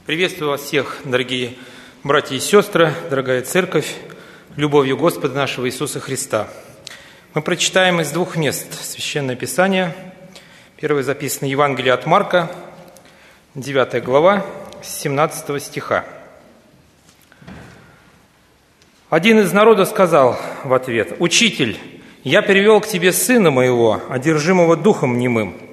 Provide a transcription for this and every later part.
Приветствую вас всех, дорогие братья и сестры, дорогая церковь, любовью Господа нашего Иисуса Христа. Мы прочитаем из двух мест Священное Писание. Первое записано Евангелие от Марка, 9 глава, с 17 стиха. Один из народа сказал в ответ: «Учитель, я привел к тебе сына моего, одержимого духом немым.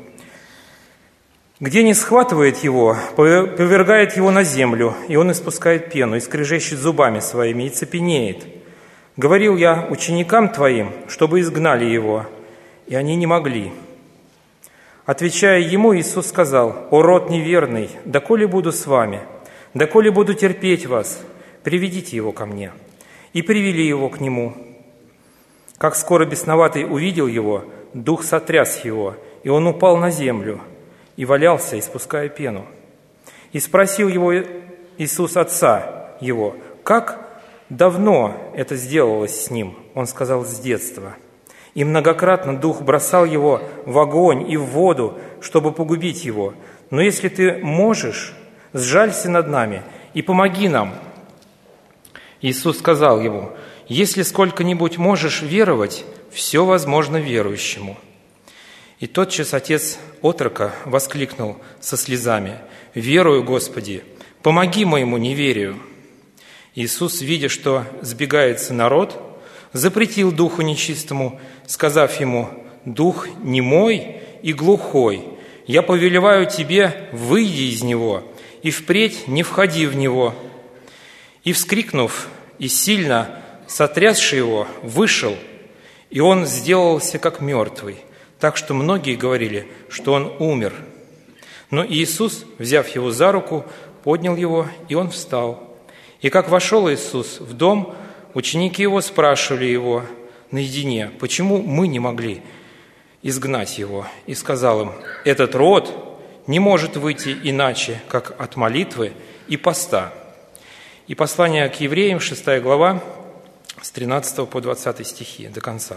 Где не схватывает его, повергает его на землю, и он испускает пену, и скрежещет зубами своими, и цепенеет. Говорил я ученикам твоим, чтобы изгнали его, и они не могли». Отвечая ему, Иисус сказал: «О род неверный, доколе буду с вами, доколе буду терпеть вас, приведите его ко мне». И привели его к нему. Как скоро бесноватый увидел его, дух сотряс его, и он упал на землю и валялся, испуская пену. И спросил его Иисус отца его: «Как давно это сделалось с ним?» Он сказал: «С детства». И многократно дух бросал его в огонь и в воду, чтобы погубить его. Но если ты можешь, сжалься над нами и помоги нам». Иисус сказал ему: «Если сколько-нибудь можешь веровать, все возможно верующему». И тотчас отец отрока воскликнул со слезами: «Верую, Господи, помоги моему неверию». Иисус, видя, что сбегается народ, запретил духу нечистому, сказав ему: «Дух немой и глухой, я повелеваю тебе, выйди из него, и впредь не входи в него». И, вскрикнув и сильно сотрясший его, вышел, и он сделался как мертвый, так что многие говорили, что он умер. Но Иисус, взяв его за руку, поднял его, и он встал. И как вошел Иисус в дом, ученики его спрашивали его наедине: «Почему мы не могли изгнать его?» И сказал им: «Этот род не может выйти иначе, как от молитвы и поста». И послание к евреям, 6 глава, с 13 по 20 стихи до конца.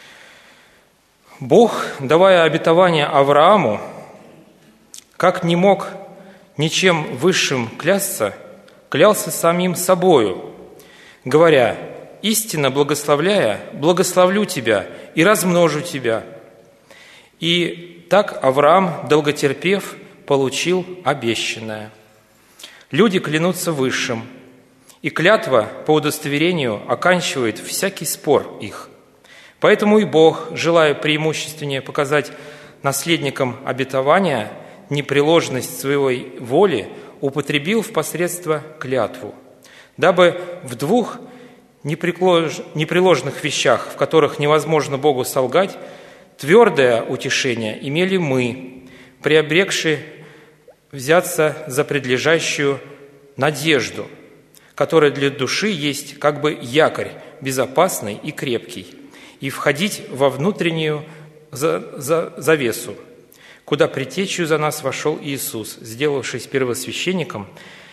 Бог, давая обетование Аврааму, как не мог ничем высшим клясться, клялся самим собою, говоря: «Истинно благословляя, благословлю тебя и размножу тебя». И так Авраам, долготерпев, получил обещанное. Люди клянутся высшим, и клятва по удостоверению оканчивает всякий спор их. Поэтому и Бог, желая преимущественнее показать наследникам обетования непреложность своей воли, употребил в посредство клятву, дабы в двух непреложных вещах, в которых невозможно Богу солгать, твердое утешение имели мы, приобрекши взяться за предлежащую надежду, которая для души есть как бы якорь, безопасный и крепкий, и входить во внутреннюю завесу, куда предтечью за нас вошел Иисус, сделавшись первосвященником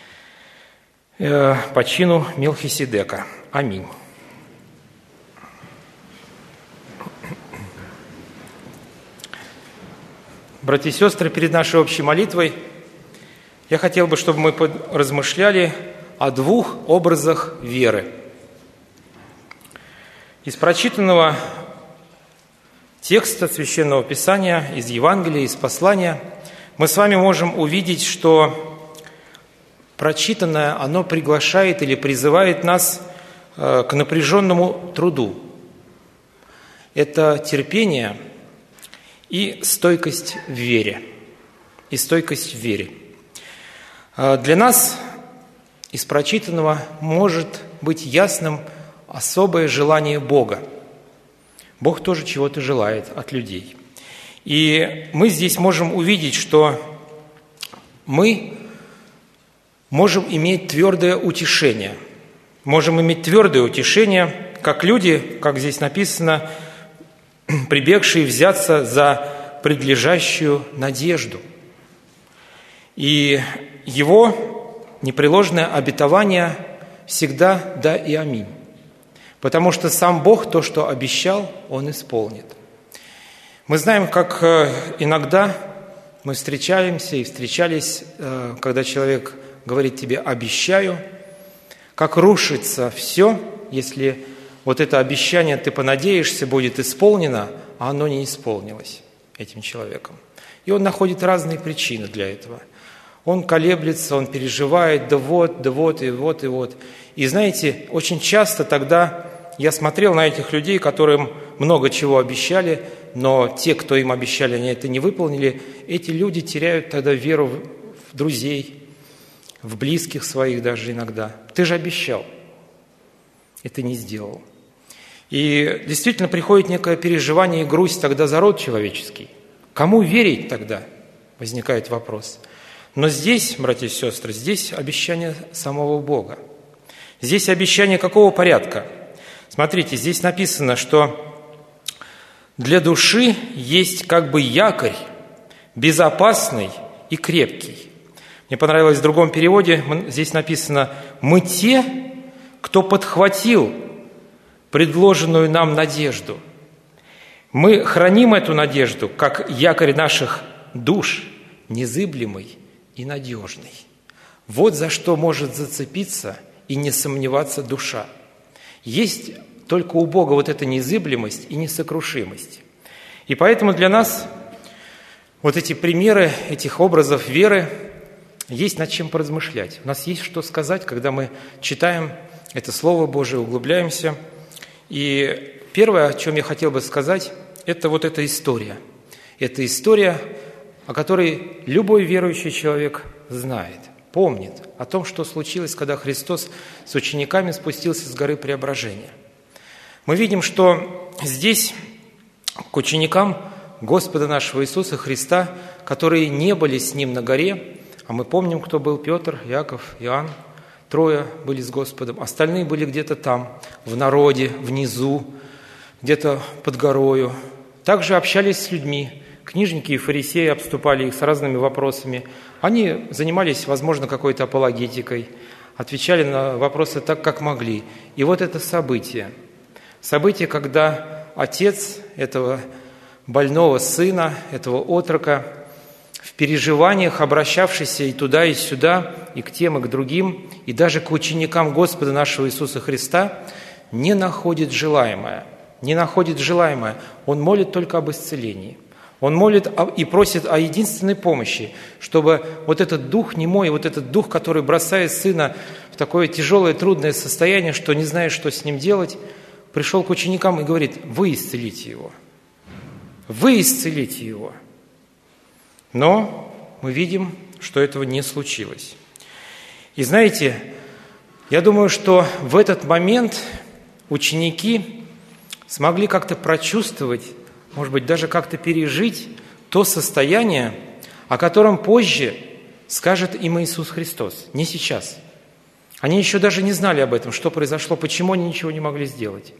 по чину Мелхиседека. Аминь. Братья и сестры, перед нашей общей молитвой я хотел бы, чтобы мы размышляли о двух образах веры. Из прочитанного текста Священного Писания, из Евангелия, из послания, мы с вами можем увидеть, что прочитанное, оно приглашает или призывает нас к напряженному труду. Это терпение и стойкость в вере. И стойкость в вере. Для нас из прочитанного может быть ясным особое желание Бога. Бог тоже чего-то желает от людей. И мы здесь можем увидеть, что мы можем иметь твердое утешение. Можем иметь твердое утешение, как люди, как здесь написано, прибегшие взяться за предлежащую надежду. И его непреложное обетование всегда «да» и «аминь». Потому что сам Бог то, что обещал, Он исполнит. Мы знаем, как иногда мы встречаемся и встречались, когда человек говорит тебе «обещаю», как рушится все, если вот это обещание, ты понадеешься, будет исполнено, а оно не исполнилось этим человеком. И он находит разные причины для этого. Он колеблется, он переживает, да вот. И знаете, очень часто тогда я смотрел на этих людей, которым много чего обещали, но те, кто им обещали, они это не выполнили. Эти люди теряют тогда веру в друзей, в близких своих даже иногда. Ты же обещал, и ты не сделал. И действительно приходит некое переживание и грусть тогда за род человеческий. Кому верить тогда? Возникает вопрос. Но здесь, братья и сестры, здесь обещание самого Бога. Здесь обещание какого порядка? Смотрите, здесь написано, что для души есть как бы якорь, безопасный и крепкий. Мне понравилось в другом переводе, здесь написано «Мы те, кто подхватил предложенную нам надежду». Мы храним эту надежду, как якорь наших душ, незыблемый и надежный. Вот за что может зацепиться и не сомневаться душа. Есть только у Бога вот эта незыблемость и несокрушимость. И поэтому для нас вот эти примеры, этих образов веры, есть над чем поразмышлять. У нас есть что сказать, когда мы читаем это Слово Божие, углубляемся. И первое, о чем я хотел бы сказать, это вот эта история. Это история, о которой любой верующий человек знает, помнит о том, что случилось, когда Христос с учениками спустился с горы Преображения. Мы видим, что здесь к ученикам Господа нашего Иисуса Христа, которые не были с Ним на горе, а мы помним, кто был: Петр, Иаков, Иоанн, трое были с Господом, остальные были где-то там, в народе, внизу, где-то под горою. Также общались с людьми. Книжники и фарисеи обступали их с разными вопросами. Они занимались, возможно, какой-то апологетикой, отвечали на вопросы так, как могли. И вот это событие, когда отец этого больного сына, этого отрока, в переживаниях, обращавшийся и туда, и сюда, и к тем, и к другим, и даже к ученикам Господа нашего Иисуса Христа, не находит желаемое. Он молит только об исцелении. Он молит и просит о единственной помощи, чтобы вот этот дух немой, вот этот дух, который бросает сына в такое тяжелое, трудное состояние, что не знает, что с ним делать, пришел к ученикам и говорит: вы исцелите его. Вы исцелите его. Но мы видим, что этого не случилось. И знаете, я думаю, что в этот момент ученики смогли как-то прочувствовать, может быть, даже как-то пережить то состояние, о котором позже скажет им Иисус Христос, не сейчас. Они еще даже не знали об этом, что произошло, почему они ничего не могли сделать.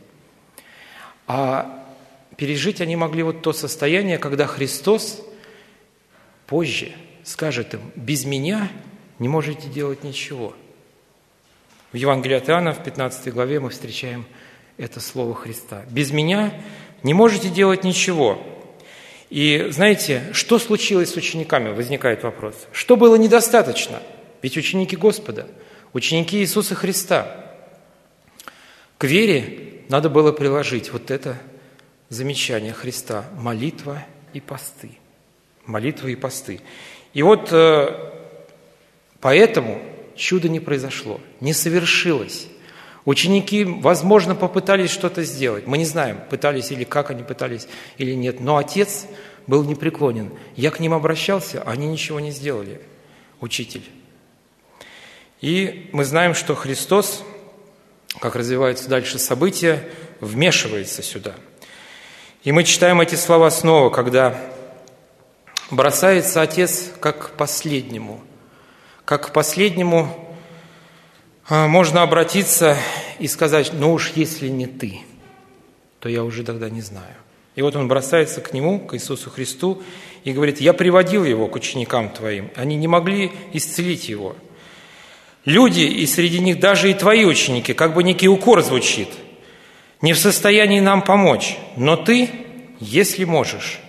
А пережить они могли вот то состояние, когда Христос позже скажет им: без меня не можете делать ничего. В Евангелии от Иоанна, в 15 главе, мы встречаем это слово Христа. Без меня не можете делать ничего. И знаете, что случилось с учениками? Возникает вопрос. Что было недостаточно? Ведь ученики Господа, ученики Иисуса Христа. К вере надо было приложить вот это замечание Христа: молитва и посты. Молитва и посты. И вот поэтому чудо не произошло, не совершилось. Ученики, возможно, попытались что-то сделать. Мы не знаем, пытались или как они пытались, или нет. Но Отец был непреклонен. Я к ним обращался, а они ничего не сделали. Учитель. И мы знаем, что Христос, как развиваются дальше события, вмешивается сюда. И мы читаем эти слова снова, когда бросается Отец как к последнему. Как к последнему можно обратиться и сказать: ну уж если не ты, то я уже тогда не знаю. И вот он бросается к нему, к Иисусу Христу, и говорит: я приводил его к ученикам твоим, они не могли исцелить его. Люди, и среди них даже и твои ученики, как бы некий укор звучит, не в состоянии нам помочь, но ты, если можешь,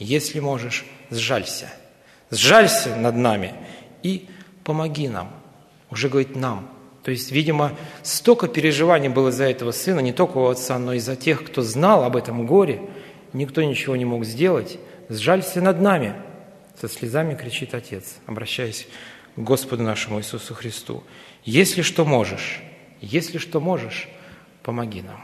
сжалься над нами и помоги нам уже говорит нам. То есть, видимо, столько переживаний было за этого сына, не только у отца, но и за тех, кто знал об этом горе. Никто ничего не мог сделать. «Сжалься над нами!» Со слезами кричит отец, обращаясь к Господу нашему Иисусу Христу. Если что можешь, помоги нам.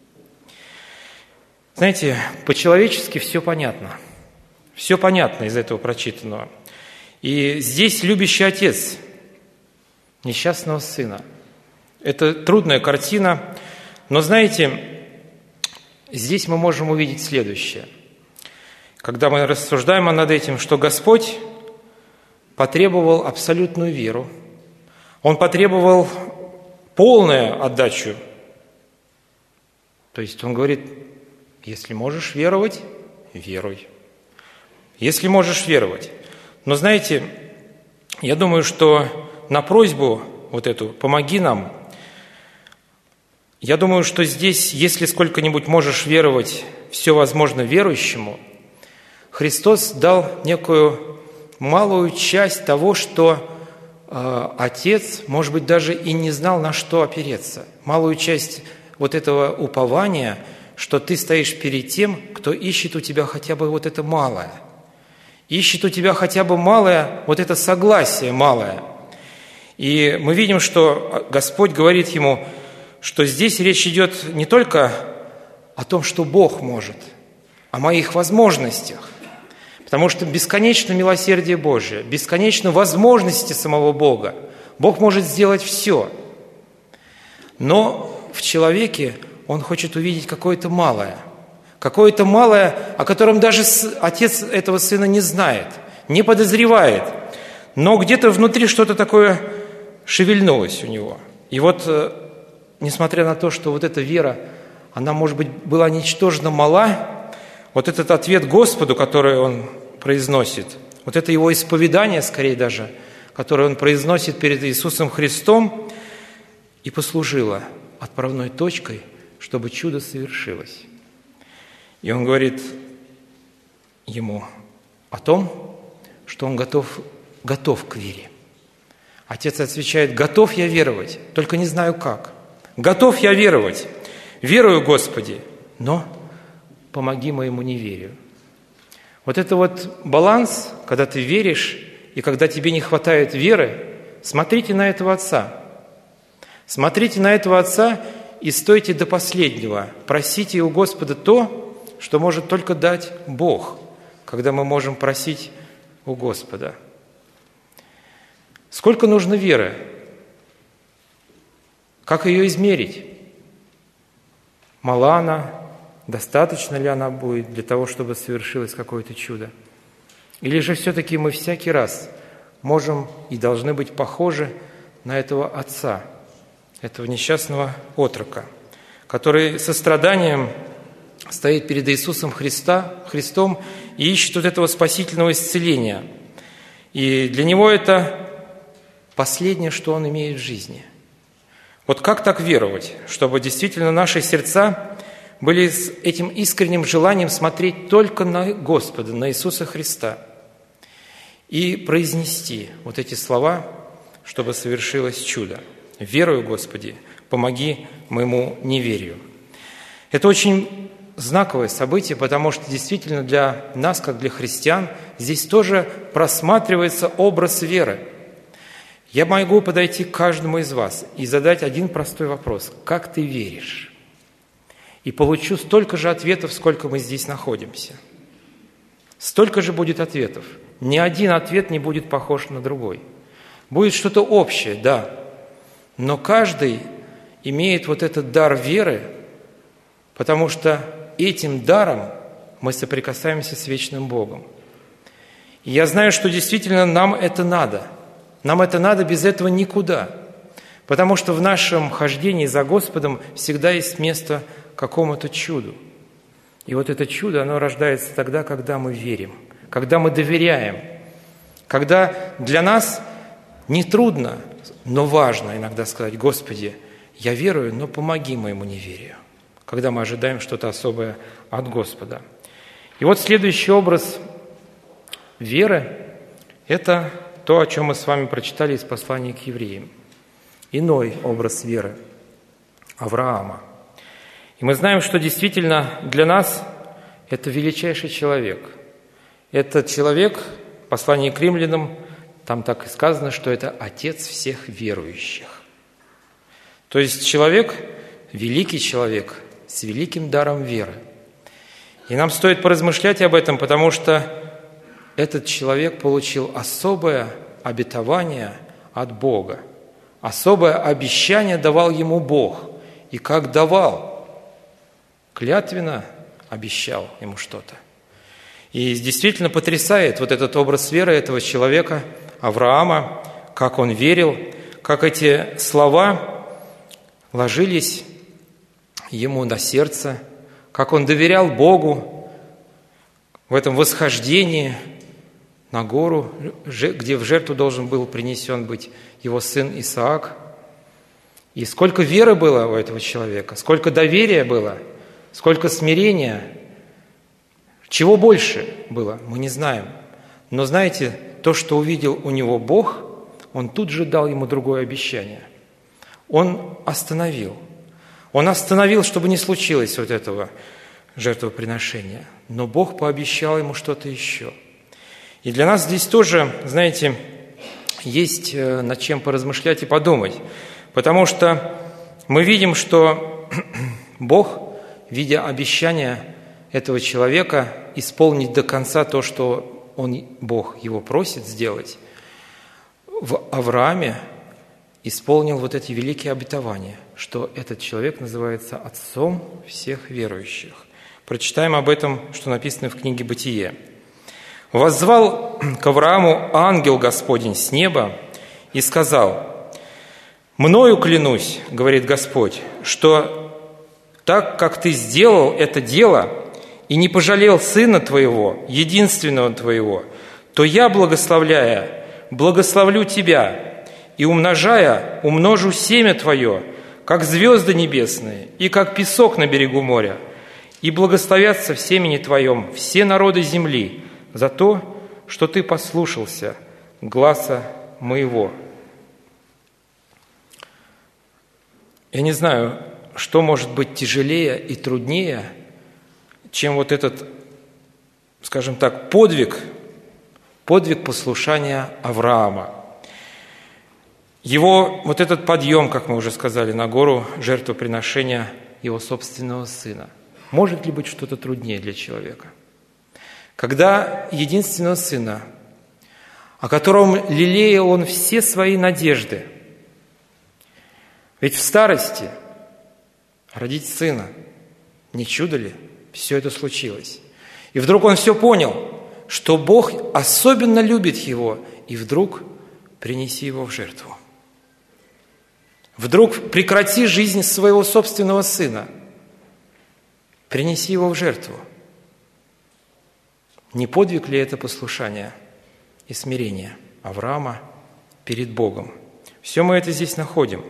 Знаете, по-человечески все понятно. Все понятно из этого прочитанного. И здесь любящий отец несчастного сына. Это трудная картина, но, знаете, здесь мы можем увидеть следующее. Когда мы рассуждаем над этим, что Господь потребовал абсолютную веру, Он потребовал полную отдачу. То есть Он говорит, если можешь веровать, веруй. Если можешь веровать. Но знаете, я думаю, что на просьбу вот эту «помоги нам», я думаю, что здесь, если сколько-нибудь можешь веровать, все возможно верующему, Христос дал некую малую часть того, что Отец, может быть, даже и не знал, на что опереться. Малую часть вот этого упования, что ты стоишь перед тем, кто ищет у тебя хотя бы вот это малое. Ищет у тебя хотя бы малое, вот это согласие малое. И мы видим, что Господь говорит ему, что здесь речь идет не только о том, что Бог может, о моих возможностях. Потому что бесконечно милосердие Божие, бесконечно возможности самого Бога. Бог может сделать все. Но в человеке Он хочет увидеть какое-то малое, о котором даже отец этого сына не знает, не подозревает. Но где-то внутри что-то такое шевельнулось у него. И вот, несмотря на то, что вот эта вера, она, может быть, была ничтожно мала, вот этот ответ Господу, который он произносит, вот это его исповедание, скорее даже, которое он произносит перед Иисусом Христом, и послужило отправной точкой, чтобы чудо совершилось. И он говорит ему о том, что он готов к вере. Отец отвечает: готов я веровать, только не знаю как. Готов я веровать, верую, Господи, но помоги моему неверию. Вот это вот баланс, когда ты веришь и когда тебе не хватает веры, смотрите на этого отца. Смотрите на этого отца и стойте до последнего. Просите у Господа то, что может только дать Бог, когда мы можем просить у Господа. Сколько нужно веры? Как ее измерить? Мала она? Достаточно ли она будет для того, чтобы совершилось какое-то чудо? Или же все-таки мы всякий раз можем и должны быть похожи на этого отца, этого несчастного отрока, который со страданием стоит перед Иисусом Христом и ищет вот этого спасительного исцеления. И для него это последнее, что он имеет в жизни. Вот как так веровать, чтобы действительно наши сердца были с этим искренним желанием смотреть только на Господа, на Иисуса Христа и произнести вот эти слова, чтобы совершилось чудо. «Верую, Господи, помоги моему неверию». Это очень знаковое событие, потому что действительно для нас, как для христиан, здесь тоже просматривается образ веры. Я могу подойти к каждому из вас и задать один простой вопрос: как ты веришь? И получу столько же ответов, сколько мы здесь находимся. Столько же будет ответов. Ни один ответ не будет похож на другой. Будет что-то общее, да, но каждый имеет вот этот дар веры, потому что этим даром мы соприкасаемся с вечным Богом. И я знаю, что действительно нам это надо. Нам это надо, без этого никуда. Потому что в нашем хождении за Господом всегда есть место какому-то чуду. И вот это чудо, оно рождается тогда, когда мы верим, когда мы доверяем, когда для нас нетрудно, но важно иногда сказать: Господи, я верую, но помоги моему неверию, когда мы ожидаем что-то особое от Господа. И вот следующий образ веры – это то, о чем мы с вами прочитали из послания к евреям. иной образ веры – Авраама. И мы знаем, что действительно для нас это величайший человек. Этот человек, в послании к римлянам, там так и сказано, что это отец всех верующих. То есть человек, великий человек, с великим даром веры. И нам стоит поразмышлять об этом, потому что этот человек получил особое обетование от Бога. Особое обещание давал ему Бог. И как давал, клятвенно обещал ему что-то. И действительно потрясает вот этот образ веры этого человека, Авраама, как он верил, как эти слова ложились ему на сердце, как он доверял Богу в этом восхождении на гору, где в жертву должен был принесен быть его сын Исаак. И сколько веры было у этого человека, сколько доверия было, сколько смирения. Чего больше было, мы не знаем. Но знаете, то, что увидел у него Бог, он тут же дал ему другое обещание. Он остановил. Он остановил, чтобы не случилось вот этого жертвоприношения. Но Бог пообещал ему что-то еще. И для нас здесь тоже, знаете, есть над чем поразмышлять и подумать. Потому что мы видим, что Бог, видя обещание этого человека исполнить до конца то, что Бог его просит сделать, в Аврааме исполнил вот эти великие обетования, что этот человек называется отцом всех верующих. Прочитаем об этом, что написано в книге «Бытие». «Воззвал к Аврааму ангел Господень с неба и сказал: «Мною клянусь, — говорит Господь, — что так как ты сделал это дело и не пожалел сына твоего, единственного твоего, то я, благословляя, благословлю тебя, и умножая, умножу семя твое, как звезды небесные и как песок на берегу моря, и благословятся в семени твоем все народы земли за то, что ты послушался гласа моего». Я не знаю, что может быть тяжелее и труднее, чем вот этот, скажем так, подвиг послушания Авраама. Его вот этот подъем, как мы уже сказали, на гору жертвоприношения его собственного сына. Может ли быть что-то труднее для человека? Когда единственного сына, о котором лелеял он все свои надежды, ведь в старости родить сына, не чудо ли, все это случилось. И вдруг он все понял, что Бог особенно любит его, и вдруг принеси его в жертву. Вдруг прекрати жизнь своего собственного сына, принеси его в жертву. Не подвиг ли это послушание и смирение Авраама перед Богом? Все мы это здесь находим.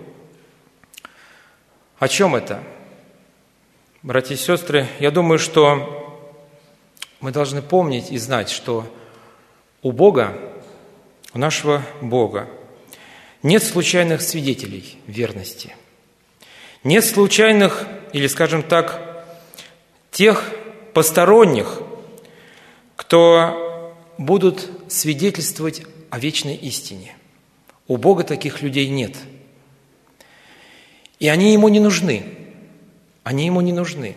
О чем это? Братья и сестры, я думаю, что мы должны помнить и знать, что у Бога, у нашего Бога, нет случайных свидетелей верности. Нет случайных, или, скажем так, тех посторонних, кто будут свидетельствовать о вечной истине. У Бога таких людей нет. И они Ему не нужны. Они Ему не нужны.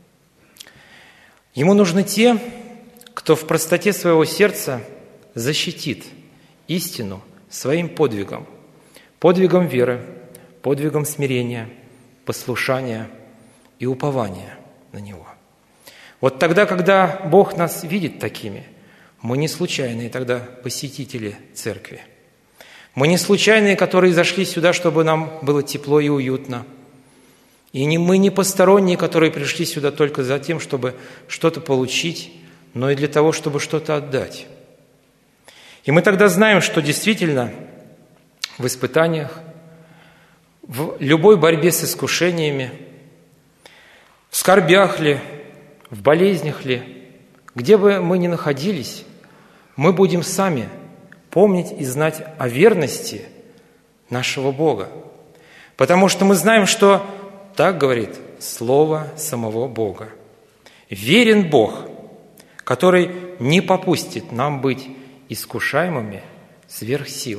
Ему нужны те, кто в простоте своего сердца защитит истину своим подвигом. Подвигом веры, подвигом смирения, послушания и упования на Него. Вот тогда, когда Бог нас видит такими, мы не случайные тогда посетители церкви. Мы не случайные, которые зашли сюда, чтобы нам было тепло и уютно. И мы не посторонние, которые пришли сюда только за тем, чтобы что-то получить, но и для того, чтобы что-то отдать. И мы тогда знаем, что действительно в испытаниях, в любой борьбе с искушениями, в скорбях ли, в болезнях ли, где бы мы ни находились, мы будем сами помнить и знать о верности нашего Бога. Потому что мы знаем, что так говорит Слово самого Бога. Верен Бог, который не попустит нам быть искушаемыми сверх сил.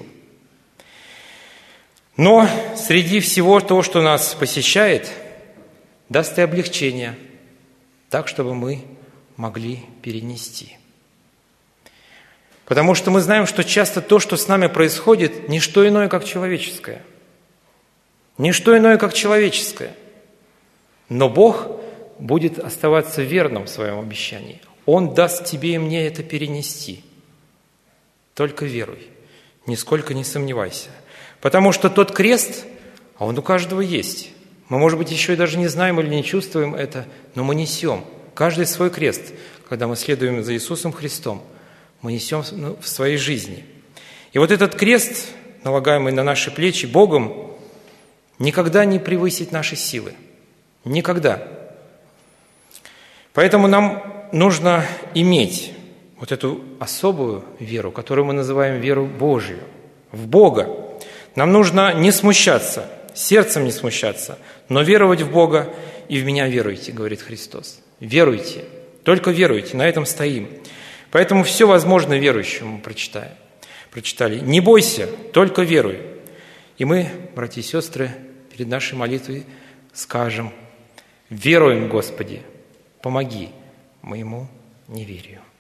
Но среди всего того, что нас посещает, даст и облегчение, так, чтобы мы могли перенести. Потому что мы знаем, что часто то, что с нами происходит, не что иное, как человеческое. Не что иное, как человеческое. Но Бог будет оставаться верным в своем обещании. Он даст тебе и мне это перенести. Только веруй, нисколько не сомневайся. Потому что тот крест, а он у каждого есть. Мы, может быть, еще и даже не знаем или не чувствуем это, но мы несем каждый свой крест, когда мы следуем за Иисусом Христом. Мы несем в своей жизни. И вот этот крест, налагаемый на наши плечи Богом, никогда не превысит наши силы. Никогда. Поэтому нам нужно иметь вот эту особую веру, которую мы называем веру Божию, в Бога. Нам нужно не смущаться, сердцем не смущаться, но веровать в Бога, и в Меня веруйте, говорит Христос. Веруйте, только веруйте, на этом стоим. Поэтому все возможно верующему мы прочитали. Не бойся, только веруй. И мы, братья и сестры, перед нашей молитвой скажем: веруем, Господи, помоги моему неверию.